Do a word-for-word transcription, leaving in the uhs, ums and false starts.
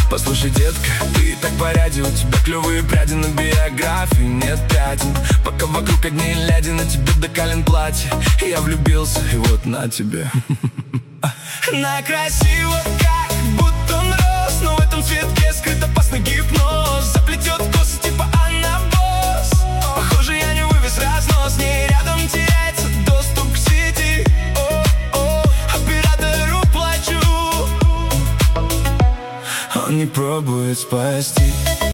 Послушай, детка, ты так по ряде, у тебя клевые пряди на биографии, нет пятен. Пока вокруг одни ляди, на тебе до колен платье. И я влюбился, и вот на тебе. На красиво, как будто он рос, но в этом цветке скрыт опасный гипноз. Заплетет косы типа анабос. Похоже, я не вывез разнос, с ней рядом теряется доступ к сети. О-о, оператору плачу, он не пробует спасти.